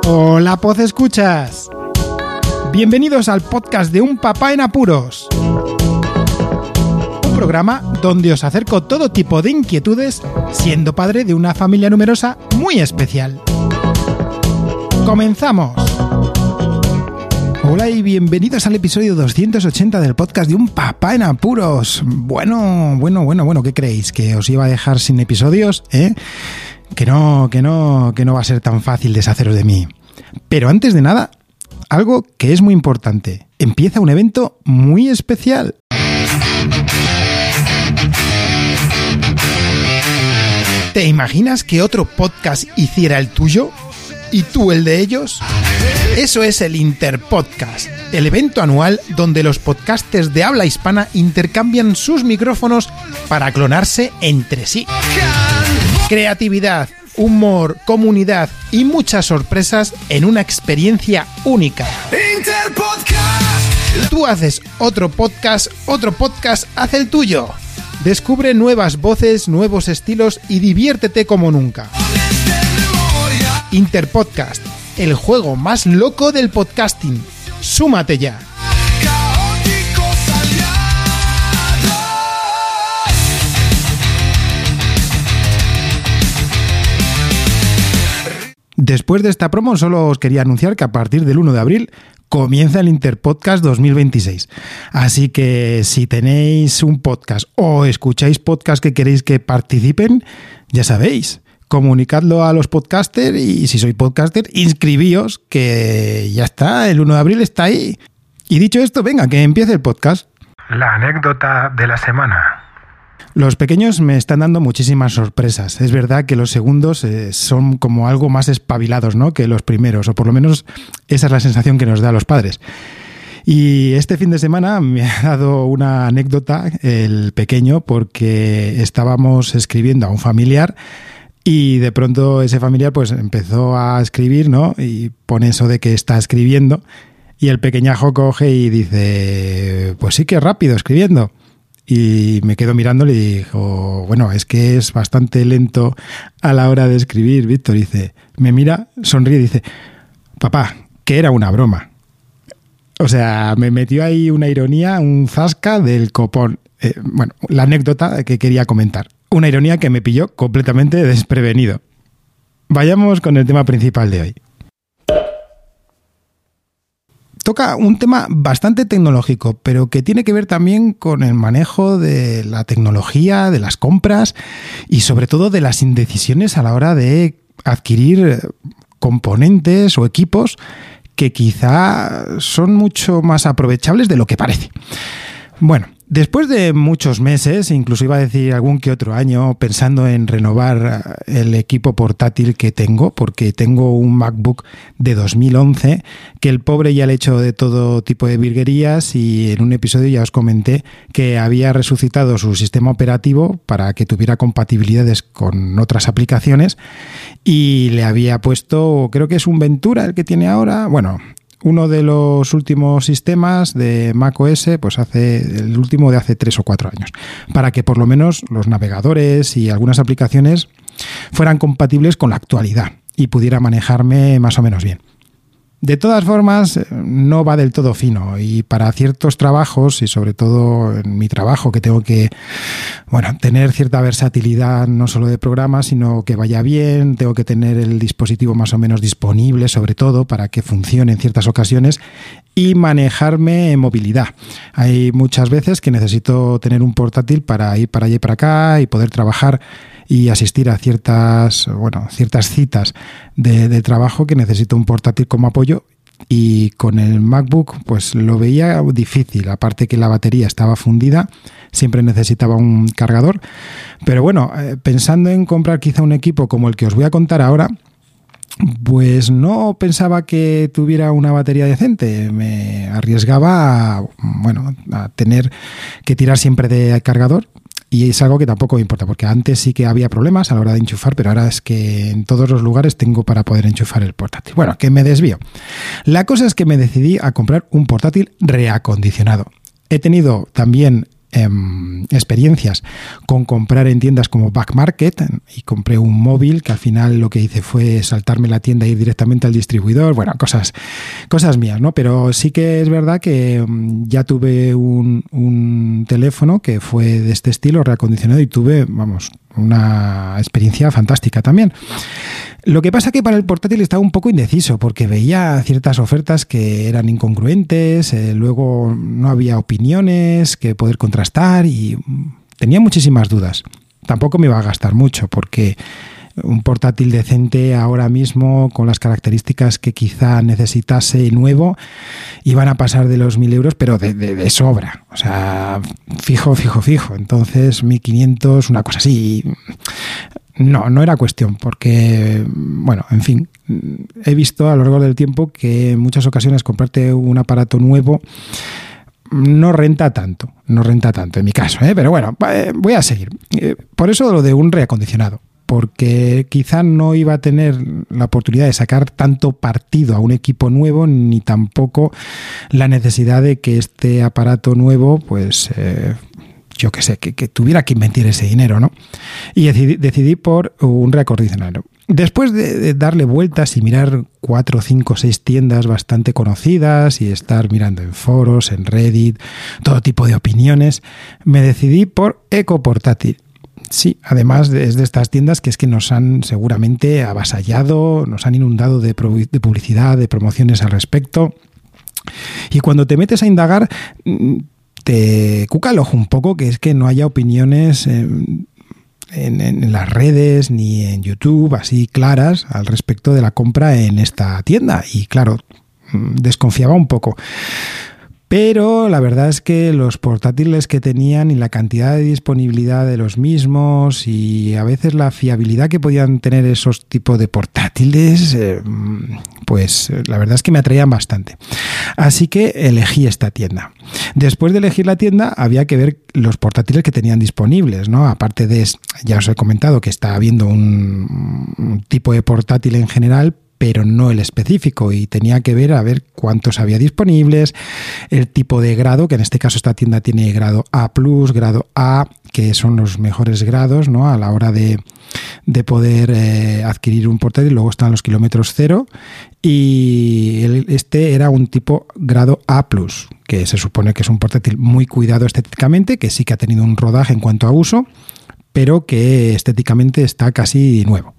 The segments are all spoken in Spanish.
Hola, Podescuchas. Bienvenidos al podcast de Un Papá en Apuros. Un programa donde os acerco todo tipo de inquietudes siendo padre de una familia numerosa muy especial. ¡Comenzamos! Hola y bienvenidos al episodio 280 del podcast de Un Papá en Apuros. Bueno, ¿qué creéis? ¿Que os iba a dejar sin episodios? Que no va a ser tan fácil deshaceros de mí. Pero antes de nada, algo que es muy importante. Empieza un evento muy especial. ¿Te imaginas que otro podcast hiciera el tuyo? ¿Y tú el de ellos? Eso es el Interpodcast, el evento anual donde los podcasters de habla hispana intercambian sus micrófonos para clonarse entre sí. Creatividad, humor, comunidad y muchas sorpresas en una experiencia única. Tú haces otro podcast hace el tuyo. Descubre nuevas voces, nuevos estilos y diviértete como nunca. Interpodcast, el juego más loco del podcasting. ¡Súmate ya! Después de esta promo solo os quería anunciar que a partir del 1 de abril comienza el Interpodcast 2026. Así que si tenéis un podcast o escucháis podcasts que queréis que participen, ya sabéis, comunicadlo a los podcasters y si sois podcaster, inscribíos que ya está, el 1 de abril está ahí. Y dicho esto, venga, que empiece el podcast. La anécdota de la semana. Los pequeños me están dando muchísimas sorpresas. Es verdad que los segundos son como algo más espabilados, ¿no?, que los primeros, o por lo menos esa es la sensación que nos da a los padres. Y este fin de semana me ha dado una anécdota el pequeño porque estábamos escribiendo a un familiar y de pronto ese familiar pues empezó a escribir, ¿no?, y pone eso de que está escribiendo y el pequeñajo coge y dice, pues sí que rápido escribiendo. Y me quedo mirándole y dijo, bueno, es que es bastante lento a la hora de escribir, Víctor. Dice, me mira, sonríe y dice, papá, que era una broma. O sea, me metió ahí una ironía, un zasca del copón. Bueno, la anécdota que quería comentar. Una ironía que me pilló completamente desprevenido. Vayamos con el tema principal de hoy. Toca un tema bastante tecnológico, pero que tiene que ver también con el manejo de la tecnología, de las compras y sobre todo de las indecisiones a la hora de adquirir componentes o equipos que quizá son mucho más aprovechables de lo que parece. Bueno, después de muchos meses, incluso iba a decir algún que otro año, pensando en renovar el equipo portátil que tengo, porque tengo un MacBook de 2011, que el pobre ya le he hecho de todo tipo de virguerías y en un episodio ya os comenté que había resucitado su sistema operativo para que tuviera compatibilidades con otras aplicaciones y le había puesto, creo que es un Ventura el que tiene ahora, bueno, uno de los últimos sistemas de macOS, pues el último de hace 3 o 4 años, para que por lo menos los navegadores y algunas aplicaciones fueran compatibles con la actualidad y pudiera manejarme más o menos bien. De todas formas, no va del todo fino y para ciertos trabajos y sobre todo en mi trabajo que tengo que, tener cierta versatilidad no solo de programas, sino que vaya bien, tengo que tener el dispositivo más o menos disponible sobre todo para que funcione en ciertas ocasiones y manejarme en movilidad. Hay muchas veces que necesito tener un portátil para ir para allá y para acá y poder trabajar y asistir a ciertas citas de trabajo que necesito un portátil como apoyo y con el MacBook pues lo veía difícil, aparte que la batería estaba fundida, siempre necesitaba un cargador, pero pensando en comprar quizá un equipo como el que os voy a contar ahora, pues no pensaba que tuviera una batería decente, me arriesgaba a tener que tirar siempre de cargador. Y es algo que tampoco me importa, porque antes sí que había problemas a la hora de enchufar, pero ahora es que en todos los lugares tengo para poder enchufar el portátil. Bueno, que me desvío. La cosa es que me decidí a comprar un portátil reacondicionado. He tenido también experiencias con comprar en tiendas como Back Market y compré un móvil que al final lo que hice fue saltarme la tienda e ir directamente al distribuidor. Bueno, cosas mías, ¿no? Pero sí que es verdad que ya tuve un teléfono que fue de este estilo, reacondicionado, y tuve, vamos, una experiencia fantástica también. Lo que pasa que para el portátil estaba un poco indeciso porque veía ciertas ofertas que eran incongruentes, luego no había opiniones que poder contrastar y tenía muchísimas dudas. Tampoco me iba a gastar mucho porque un portátil decente ahora mismo con las características que quizá necesitase nuevo iban a pasar de los 1.000 euros, pero de sobra. O sea, fijo. Entonces 1.500, una cosa así. No era cuestión, porque, bueno, en fin, he visto a lo largo del tiempo que en muchas ocasiones comprarte un aparato nuevo no renta tanto en mi caso, pero bueno, voy a seguir. Por eso lo de un reacondicionado, porque quizá no iba a tener la oportunidad de sacar tanto partido a un equipo nuevo, ni tampoco la necesidad de que este aparato nuevo, pues yo qué sé, que tuviera que invertir ese dinero, ¿no? Y decidí por un reacondicionado. Después de darle vueltas y mirar 4, 5, 6 tiendas bastante conocidas y estar mirando en foros, en Reddit, todo tipo de opiniones, me decidí por Ecoportátil. Sí, además es de estas tiendas que es que nos han seguramente avasallado, nos han inundado de publicidad, de promociones al respecto. Y cuando te metes a indagar, te cuca el ojo un poco, que es que no haya opiniones en las redes ni en YouTube así claras al respecto de la compra en esta tienda. Y claro, desconfiaba un poco. Pero la verdad es que los portátiles que tenían y la cantidad de disponibilidad de los mismos y a veces la fiabilidad que podían tener esos tipos de portátiles, pues la verdad es que me atraían bastante. Así que elegí esta tienda. Después de elegir la tienda había que ver los portátiles que tenían disponibles, ¿no? Aparte de, ya os he comentado que está habiendo un tipo de portátil en general, pero no el específico, y tenía que ver a ver cuántos había disponibles, el tipo de grado, que en este caso esta tienda tiene grado A+, grado A, que son los mejores grados, ¿no? A la hora de poder adquirir un portátil. Luego están los kilómetros cero, y este era un tipo grado A+, que se supone que es un portátil muy cuidado estéticamente, que sí que ha tenido un rodaje en cuanto a uso, pero que estéticamente está casi nuevo.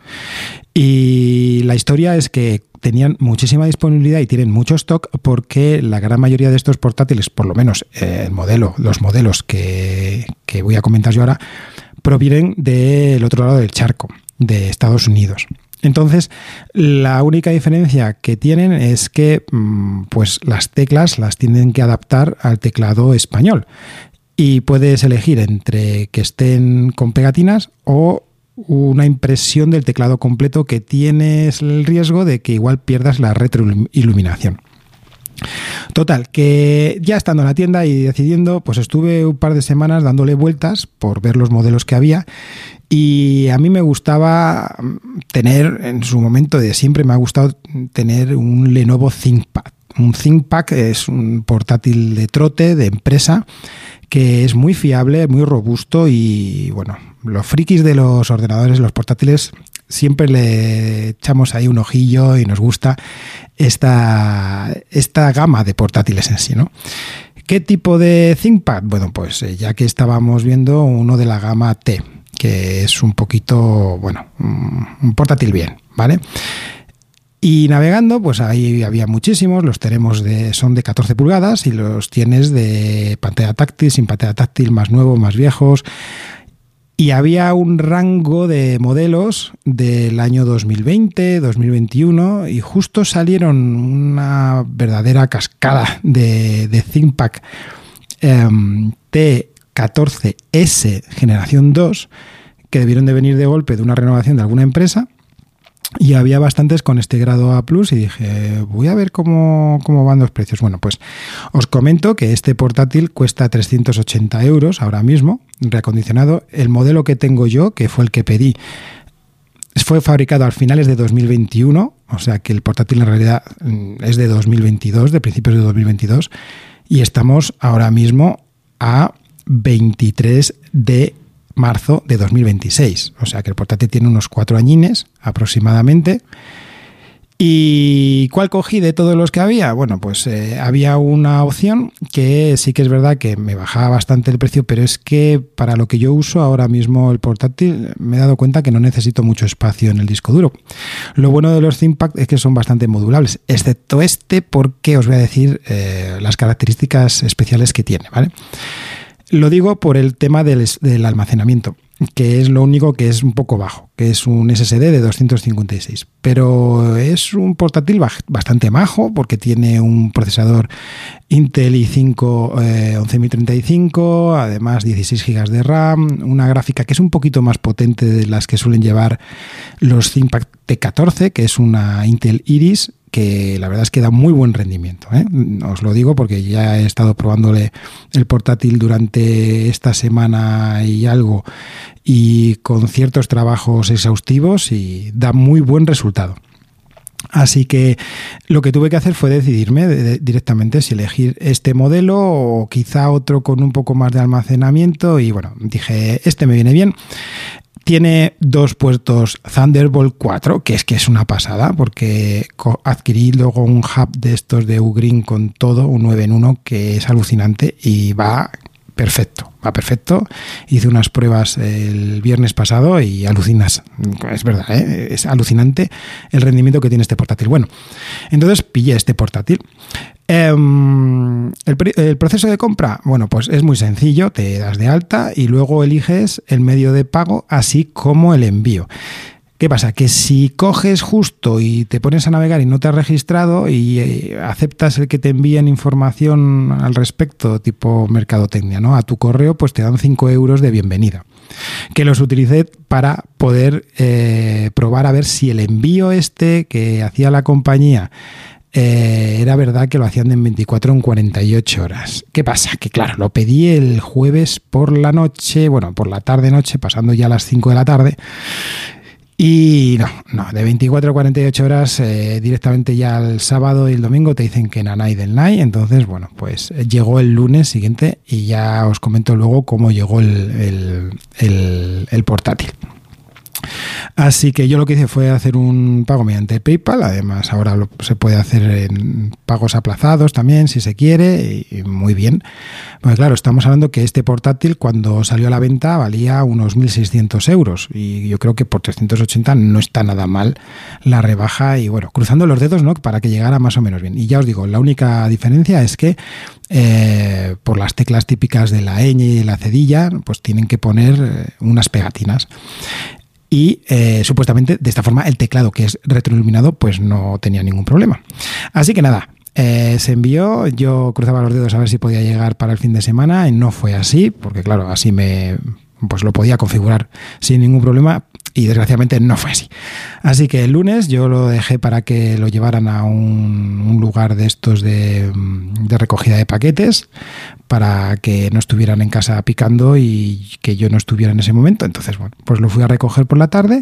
Y la historia es que tenían muchísima disponibilidad y tienen mucho stock, porque la gran mayoría de estos portátiles, por lo menos los modelos que voy a comentar yo ahora, provienen del otro lado del charco, de Estados Unidos. Entonces, la única diferencia que tienen es que pues las teclas las tienen que adaptar al teclado español. Y puedes elegir entre que estén con pegatinas o una impresión del teclado completo, que tienes el riesgo de que igual pierdas la retroiluminación. Total, que ya estando en la tienda y decidiendo, pues estuve un par de semanas dándole vueltas por ver los modelos que había, y a mí me gustaba tener, en su momento de siempre me ha gustado tener un Lenovo ThinkPad. Un ThinkPad es un portátil de trote, de empresa, que es muy fiable, muy robusto, y bueno, los frikis de los ordenadores, los portátiles, siempre le echamos ahí un ojillo y nos gusta esta gama de portátiles en sí, ¿no? ¿Qué tipo de ThinkPad? Bueno, pues ya que estábamos viendo uno de la gama T, que es un poquito, bueno, un portátil bien, ¿vale? Y navegando, pues ahí había muchísimos, los tenemos son de 14 pulgadas y los tienes de pantalla táctil, sin pantalla táctil, más nuevos, más viejos. Y había un rango de modelos del año 2020, 2021, y justo salieron una verdadera cascada de ThinkPad T14S generación 2, que debieron de venir de golpe de una renovación de alguna empresa. Y había bastantes con este grado A+, y dije, voy a ver cómo van los precios. Bueno, pues os comento que este portátil cuesta 380 euros ahora mismo, reacondicionado. El modelo que tengo yo, que fue el que pedí, fue fabricado a finales de 2021, o sea que el portátil en realidad es de 2022, de principios de 2022, y estamos ahora mismo a 23 de marzo de 2026. O sea que el portátil tiene unos 4 añines aproximadamente. ¿Y cuál cogí de todos los que había? Bueno, pues había una opción que sí que es verdad que me bajaba bastante el precio, pero es que para lo que yo uso ahora mismo el portátil me he dado cuenta que no necesito mucho espacio en el disco duro. Lo bueno de los ThinkPad es que son bastante modulables, excepto este, porque os voy a decir las características especiales que tiene, ¿vale? Lo digo por el tema del almacenamiento, que es lo único que es un poco bajo, que es un SSD de 256. Pero es un portátil bastante majo porque tiene un procesador Intel i5 11035, además 16 GB de RAM, una gráfica que es un poquito más potente de las que suelen llevar los ThinkPad T14, que es una Intel Iris, que la verdad es que da muy buen rendimiento, ¿eh? Os lo digo porque ya he estado probándole el portátil durante esta semana y algo, y con ciertos trabajos exhaustivos, y da muy buen resultado. Así que lo que tuve que hacer fue decidirme directamente si elegir este modelo o quizá otro con un poco más de almacenamiento, y bueno, dije, este me viene bien. Tiene 2 puertos Thunderbolt 4, que es una pasada, porque adquirí luego un hub de estos de Ugreen con todo, un 9 en 1, que es alucinante y va perfecto. Hice unas pruebas el viernes pasado y alucinas. Es verdad, ¿eh? Es alucinante el rendimiento que tiene este portátil. Bueno, entonces pillé este portátil. El proceso de compra, bueno, pues es muy sencillo, te das de alta y luego eliges el medio de pago, así como el envío. ¿Qué pasa? Que si coges justo y te pones a navegar y no te has registrado y aceptas el que te envíen información al respecto, tipo mercadotecnia, ¿no? A tu correo, pues te dan 5 euros de bienvenida, que los utilicé para poder probar a ver si el envío que hacía la compañía era verdad que lo hacían en 24 o en 48 horas. ¿Qué pasa? Que claro, lo pedí el jueves por la noche, bueno, por la tarde-noche, pasando ya las 5 de la tarde. Y no, de 24 a 48 horas directamente ya el sábado y el domingo te dicen que nanay del nay. Entonces, bueno, pues llegó el lunes siguiente y ya os comento luego cómo llegó el portátil. Así que yo lo que hice fue hacer un pago mediante PayPal. Además ahora se puede hacer en pagos aplazados también si se quiere, y muy bien. Pues claro, estamos hablando que este portátil cuando salió a la venta valía unos 1.600 euros y yo creo que por 380 no está nada mal la rebaja, y bueno, cruzando los dedos, ¿no?, para que llegara más o menos bien. Y ya os digo, la única diferencia es que por las teclas típicas de la ñ y la cedilla, pues tienen que poner unas pegatinas. Y supuestamente de esta forma el teclado, que es retroiluminado, pues no tenía ningún problema. Así que nada, se envió. Yo cruzaba los dedos a ver si podía llegar para el fin de semana y no fue así, porque claro, así pues lo podía configurar sin ningún problema, y desgraciadamente no fue así. Así que el lunes yo lo dejé para que lo llevaran a un lugar de estos de recogida de paquetes, para que no estuvieran en casa picando y que yo no estuviera en ese momento. Entonces, bueno, pues lo fui a recoger por la tarde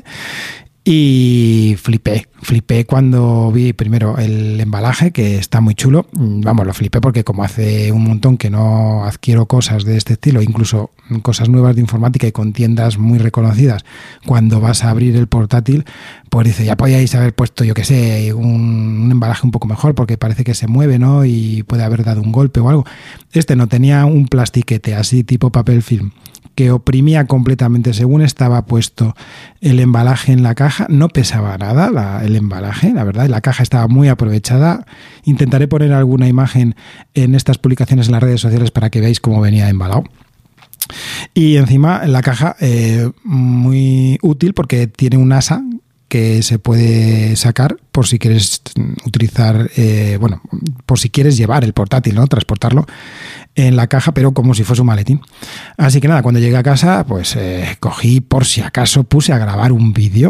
y flipé cuando vi primero el embalaje, que está muy chulo. Vamos, lo flipé porque como hace un montón que no adquiero cosas de este estilo, incluso cosas nuevas de informática y con tiendas muy reconocidas, cuando vas a abrir el portátil, pues dice, ya podíais haber puesto, yo qué sé, un embalaje un poco mejor, porque parece que se mueve, ¿no?, y puede haber dado un golpe o algo. Este no, tenía un plastiquete así tipo papel film que oprimía completamente según estaba puesto el embalaje en la caja. No pesaba nada el embalaje, la verdad, la caja estaba muy aprovechada. Intentaré poner alguna imagen en estas publicaciones en las redes sociales para que veáis cómo venía embalado. Y encima la caja muy útil porque tiene un asa que se puede sacar por si quieres utilizar, por si quieres llevar el portátil, ¿no?, transportarlo en la caja, pero como si fuese un maletín. Así que nada, cuando llegué a casa, pues cogí, por si acaso, puse a grabar un vídeo,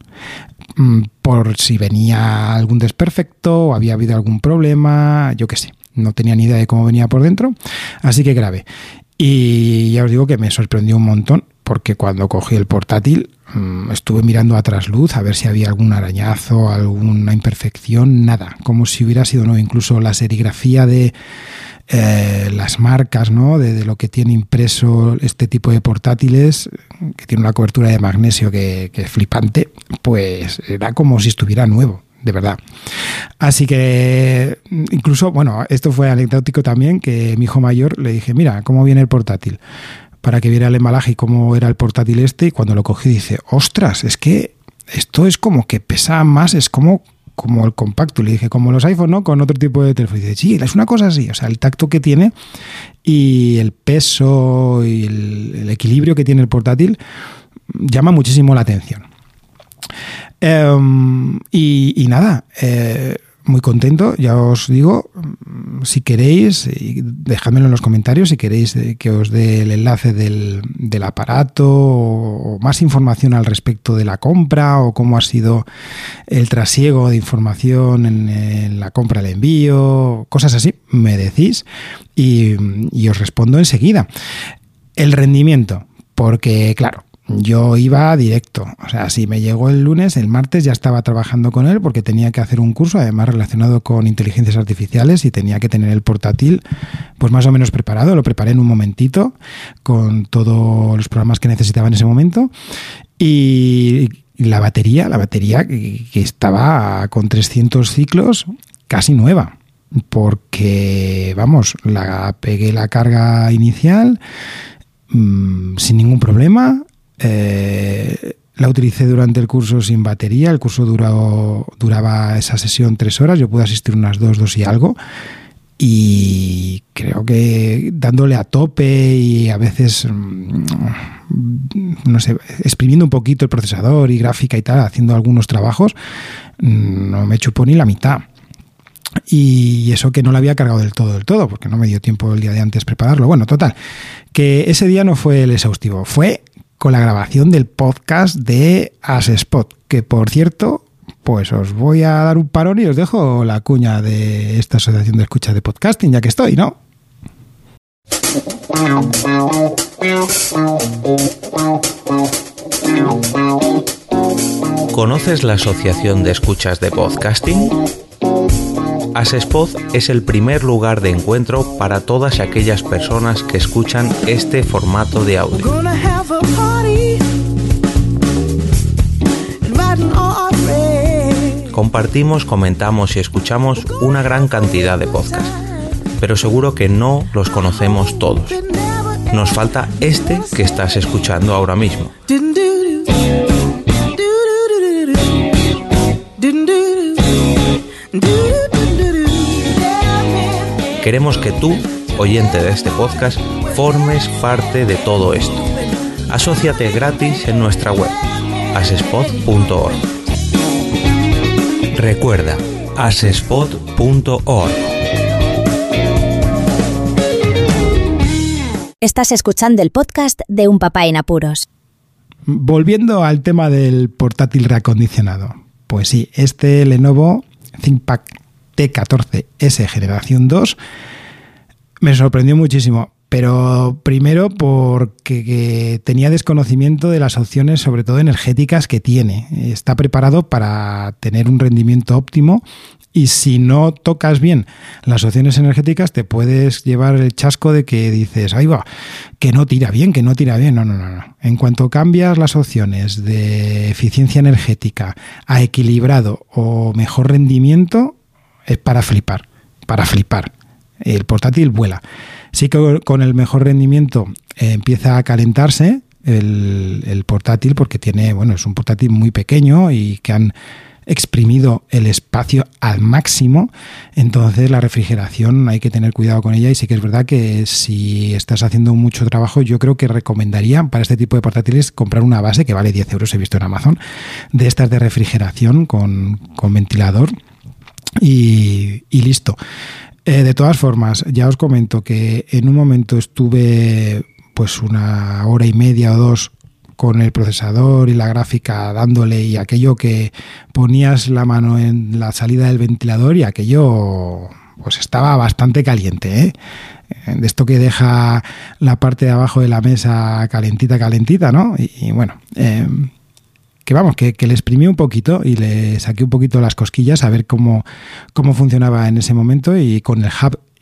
por si venía algún desperfecto o había habido algún problema, yo qué sé. No tenía ni idea de cómo venía por dentro, así que grabé. Y ya os digo que me sorprendió un montón, porque cuando cogí el portátil estuve mirando a trasluz a ver si había algún arañazo, alguna imperfección, nada, como si hubiera sido nuevo. Incluso la serigrafía de las marcas, ¿no? de lo que tiene impreso este tipo de portátiles, que tiene una cobertura de magnesio que es flipante, pues era como si estuviera nuevo, de verdad. Así que incluso, bueno, esto fue anecdótico también, que mi hijo mayor le dije, mira, ¿cómo viene el portátil? Para que viera el embalaje y cómo era el portátil y cuando lo cogí dice, ostras, es que esto es como que pesa más, es como el compacto. Le dije, como los iPhone, ¿no? Con otro tipo de teléfono. Y dice, sí, es una cosa así. O sea, el tacto que tiene y el peso y el equilibrio que tiene el portátil llama muchísimo la atención. Y nada, muy contento, ya os digo, si queréis, dejádmelo en los comentarios, si queréis que os dé el enlace del aparato o más información al respecto de la compra o cómo ha sido el trasiego de información en la compra, el envío, cosas así, me decís y os respondo enseguida. El rendimiento, porque claro, yo iba directo, o sea, si me llegó el lunes, el martes ya estaba trabajando con él porque tenía que hacer un curso, además relacionado con inteligencias artificiales y tenía que tener el portátil pues más o menos preparado. Lo preparé en un momentito con todos los programas que necesitaba en ese momento y la batería que estaba con 300 ciclos casi nueva, porque vamos, pegué la carga inicial sin ningún problema. La utilicé durante el curso sin batería. El curso duraba esa sesión 3 horas. Yo pude asistir unas 2 y algo. Y creo que dándole a tope y a veces, no sé, exprimiendo un poquito el procesador y gráfica y tal, haciendo algunos trabajos, no me chupó ni la mitad. Y eso que no lo había cargado del todo, porque no me dio tiempo el día de antes prepararlo. Bueno, total, que ese día no fue el exhaustivo, fue con la grabación del podcast de AsSpot, que por cierto, pues os voy a dar un parón y os dejo la cuña de esta asociación de escucha de podcasting, ya que estoy, ¿no? ¿Conoces la asociación de escuchas de podcasting? AsSpot es el primer lugar de encuentro para todas aquellas personas que escuchan este formato de audio. Compartimos, comentamos y escuchamos una gran cantidad de podcasts, pero seguro que no los conocemos todos. Nos falta este que estás escuchando ahora mismo. Queremos que tú, oyente de este podcast, formes parte de todo esto. Asóciate gratis en nuestra web, asspot.org. Recuerda, asspot.org. Estás escuchando el podcast de Un Papá en Apuros. Volviendo al tema del portátil reacondicionado. Pues sí, este Lenovo ThinkPad T14S generación 2 me sorprendió muchísimo, pero primero porque tenía desconocimiento de las opciones, sobre todo energéticas, que tiene. Está preparado para tener un rendimiento óptimo y si no tocas bien las opciones energéticas te puedes llevar el chasco de que dices, ahí va, que no tira bien. No. En cuanto cambias las opciones de eficiencia energética a equilibrado o mejor rendimiento, es para flipar. El portátil vuela. Sí que con el mejor rendimiento empieza a calentarse el portátil porque es un portátil muy pequeño y que han exprimido el espacio al máximo, entonces la refrigeración hay que tener cuidado con ella y sí que es verdad que si estás haciendo mucho trabajo yo creo que recomendaría para este tipo de portátiles comprar una base que vale 10 euros, he visto en Amazon, de estas de refrigeración con ventilador y listo. De todas formas, ya os comento que en un momento estuve pues 1 hora y media o 2 con el procesador y la gráfica dándole y aquello que ponías la mano en la salida del ventilador y aquello pues estaba bastante caliente, ¿eh? De esto que deja la parte de abajo de la mesa calentita, ¿no? Y bueno, que le exprimí un poquito y le saqué un poquito las cosquillas a ver cómo funcionaba en ese momento y con el hub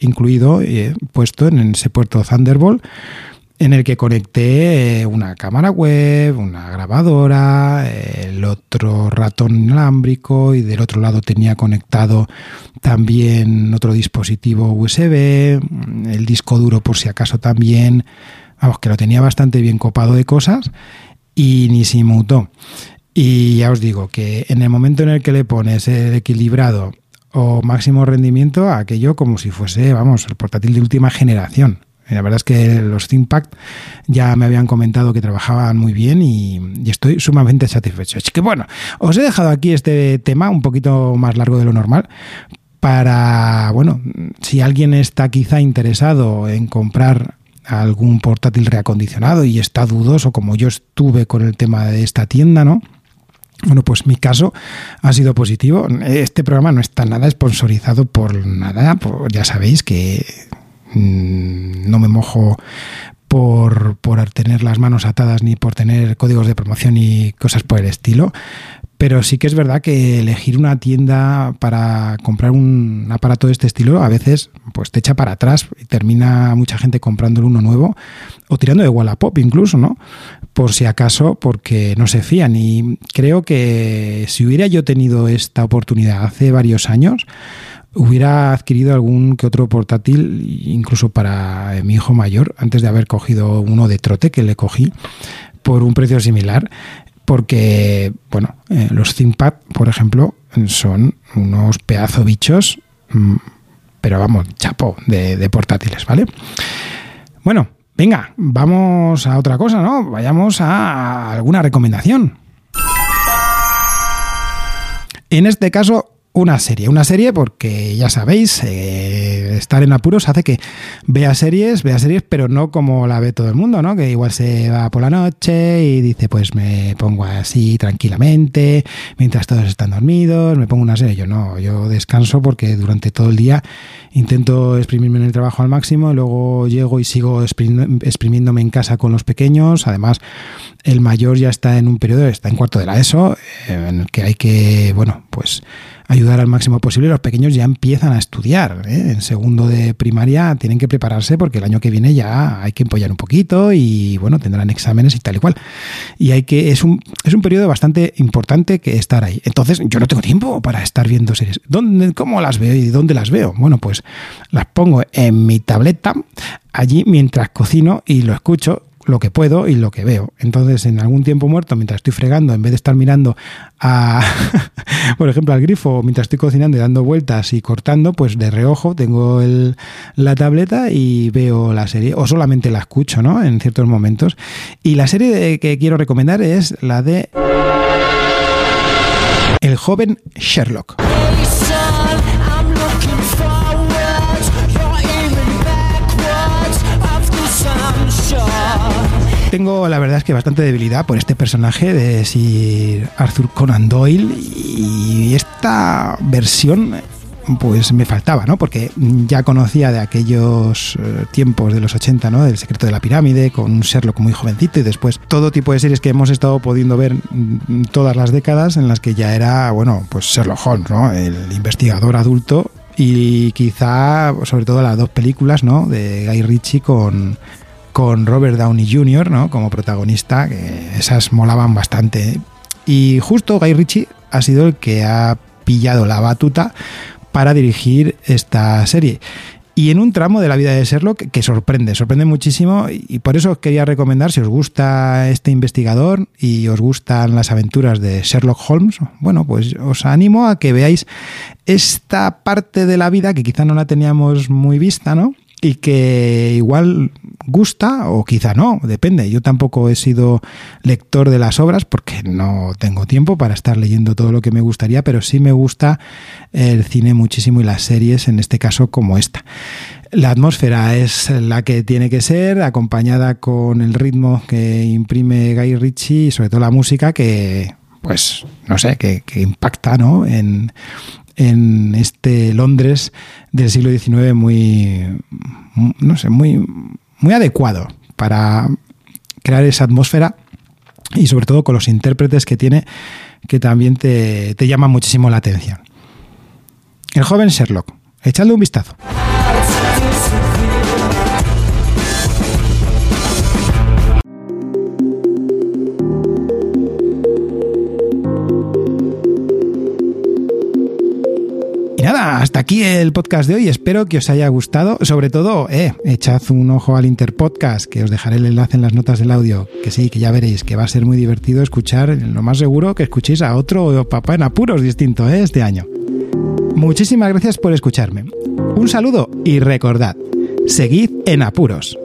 incluido, puesto en ese puerto Thunderbolt, en el que conecté una cámara web, una grabadora, el otro ratón inalámbrico, y del otro lado tenía conectado también otro dispositivo USB, el disco duro por si acaso también, vamos, que lo tenía bastante bien copado de cosas y ni se inmutó. Y ya os digo que en el momento en el que le pones el equilibrado o máximo rendimiento, aquello como si fuese, vamos, el portátil de última generación. La verdad es que los ThinkPad ya me habían comentado que trabajaban muy bien y estoy sumamente satisfecho. Así que bueno, os he dejado aquí este tema un poquito más largo de lo normal para, bueno, si alguien está quizá interesado en comprar algún portátil reacondicionado y está dudoso, como yo estuve con el tema de esta tienda, ¿no? Bueno, pues mi caso ha sido positivo. Este programa no está nada sponsorizado por nada, ya sabéis que no me mojo por tener las manos atadas ni por tener códigos de promoción y cosas por el estilo, pero sí que es verdad que elegir una tienda para comprar un aparato de este estilo a veces pues te echa para atrás y termina mucha gente comprándole uno nuevo o tirando de Wallapop incluso, ¿no? Por si acaso, porque no se fían. Y creo que si hubiera yo tenido esta oportunidad hace varios años, hubiera adquirido algún que otro portátil, incluso para mi hijo mayor, antes de haber cogido uno de trote que le cogí por un precio similar, porque, bueno, los ThinkPad, por ejemplo, son unos pedazo bichos, pero vamos, chapó de portátiles, ¿vale? Bueno, venga, vamos a otra cosa, ¿no? Vayamos a alguna recomendación. En este caso, una serie porque ya sabéis, estar en apuros hace que vea series, pero no como la ve todo el mundo, ¿no? Que igual se va por la noche y dice, pues me pongo así tranquilamente, mientras todos están dormidos, me pongo una serie. Yo descanso porque durante todo el día intento exprimirme en el trabajo al máximo y luego llego y sigo exprimiéndome en casa con los pequeños. Además, el mayor ya está en un periodo, está en cuarto de la ESO, en el que hay que, bueno, pues ayudar al máximo posible. Los pequeños ya empiezan a estudiar, en segundo de primaria tienen que prepararse porque el año que viene ya hay que empollar un poquito y bueno, tendrán exámenes y tal y cual. Y es un periodo bastante importante que estar ahí. Entonces yo no tengo tiempo para estar viendo series. ¿Cómo las veo y dónde las veo? Bueno, pues las pongo en mi tableta allí mientras cocino y lo escucho lo que puedo y lo que veo. Entonces, en algún tiempo muerto, mientras estoy fregando, en vez de estar mirando por ejemplo, al grifo, mientras estoy cocinando y dando vueltas y cortando, pues de reojo tengo la tableta y veo la serie, o solamente la escucho, ¿no? En ciertos momentos. Y la serie que quiero recomendar es la de El joven Sherlock. Tengo, la verdad es que bastante debilidad por este personaje de Sir Arthur Conan Doyle y esta versión pues me faltaba, ¿no? Porque ya conocía de aquellos tiempos de los 80, ¿no? Del secreto de la pirámide, con un Sherlock muy jovencito y después todo tipo de series que hemos estado pudiendo ver todas las décadas en las que ya era, bueno, pues Sherlock Holmes, ¿no? El investigador adulto y quizá sobre todo las dos películas, ¿no? De Guy Ritchie con Robert Downey Jr., ¿no? Como protagonista, que esas molaban bastante. Y justo Guy Ritchie ha sido el que ha pillado la batuta para dirigir esta serie. Y en un tramo de la vida de Sherlock que sorprende muchísimo, y por eso os quería recomendar, si os gusta este investigador y os gustan las aventuras de Sherlock Holmes, bueno, pues os animo a que veáis esta parte de la vida que quizá no la teníamos muy vista, ¿no? Y que igual gusta o quizá no, depende. Yo tampoco he sido lector de las obras porque no tengo tiempo para estar leyendo todo lo que me gustaría, pero sí me gusta el cine muchísimo y las series, en este caso como esta. La atmósfera es la que tiene que ser, acompañada con el ritmo que imprime Guy Ritchie y sobre todo la música que, pues, no sé, que impacta, ¿no? En este Londres del siglo XIX muy adecuado para crear esa atmósfera y sobre todo con los intérpretes que tiene, que también te llaman muchísimo la atención. El joven Sherlock, echadle un vistazo. Nada, hasta aquí el podcast de hoy. Espero que os haya gustado. Sobre todo, echad un ojo al Interpodcast, que os dejaré el enlace en las notas del audio. Que sí, que ya veréis que va a ser muy divertido escuchar, lo más seguro que escuchéis a otro papá en apuros distinto este año. Muchísimas gracias por escucharme. Un saludo y recordad, seguid en apuros.